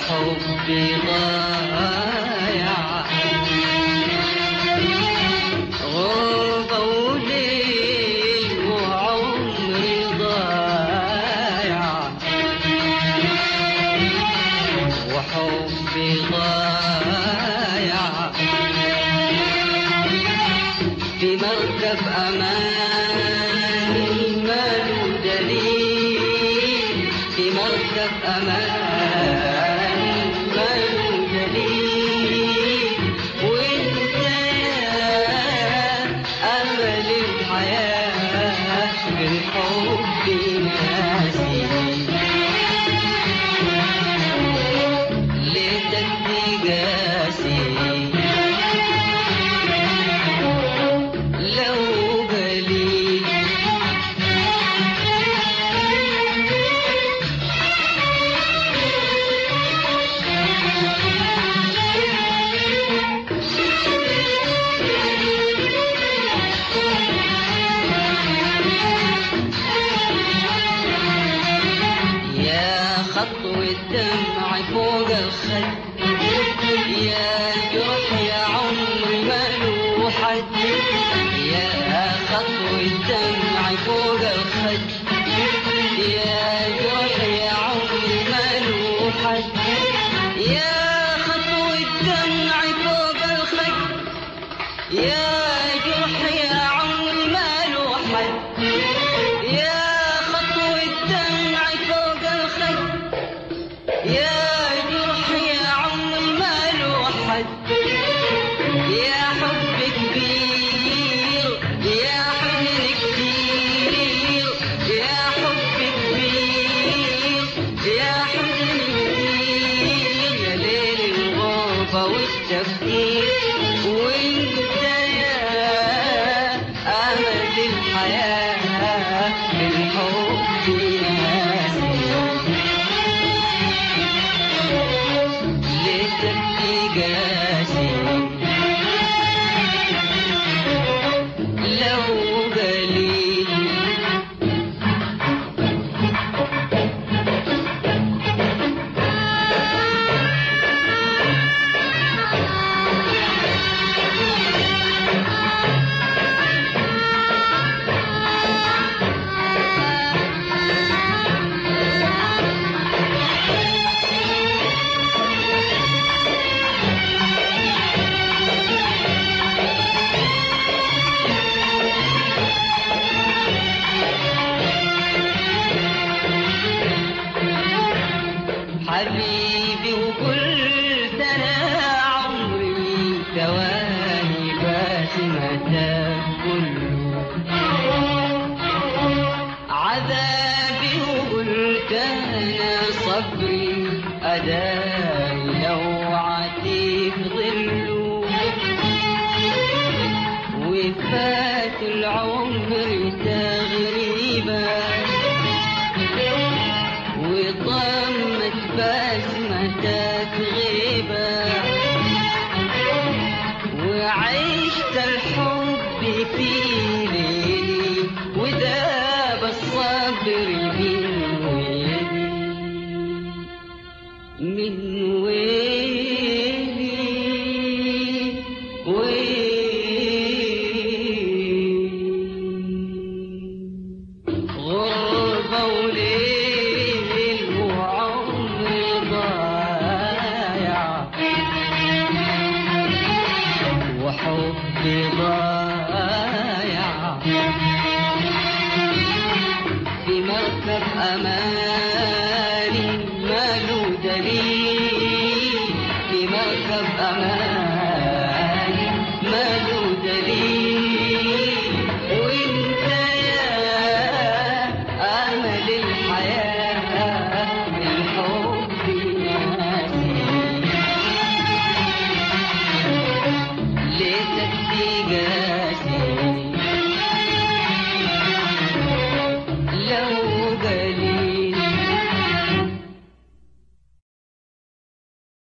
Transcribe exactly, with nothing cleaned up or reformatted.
وحبي ضايع، غربة وليل وعمري ضايع، وحبي ضايع في مركب أمان ماله دليل، في مركب أمان ماله دليل، وانت يا أمل الحياة بالحب ناسي، ليتك تجاسي لو بالي. يا خطوة دمع فوق الخد، يا جرح يا عمري ماله حد، يا خطوة دمع فوق الخد، يا جرح يا عمري ماله حد، يا خطوة دمع فوق الخد، يا جرح يا عمري ماله حد، يا خطوة دمع فوق الخد، يا جرح يا عمري ماله حد، يا حب كبير يا حزن كتير، يا حب كبير يا حزن كتير، يا ليل الغربة والتفكير، وانت يا أمل الحياة بالحب ناسي، ليتك تجاسي لو بالي. حبيبي وقلت انا عمري ثواني بسمتك كله عذابي، وقلت انا صبري اداني لو عتيك ظله، وفات العمر تغريبا وضمت بسمتك غيبة، وعشت الحب في ليلي وداب الصبر من ويلي، من ويلي ويلي، غربة وليل وعمري ضايع، وحبي ضايع في مركب أماني ماله دليل، في مركب أماني ماله دليل، وانت يا أمل الحياة بالحب ناسي، ليتك تجاسي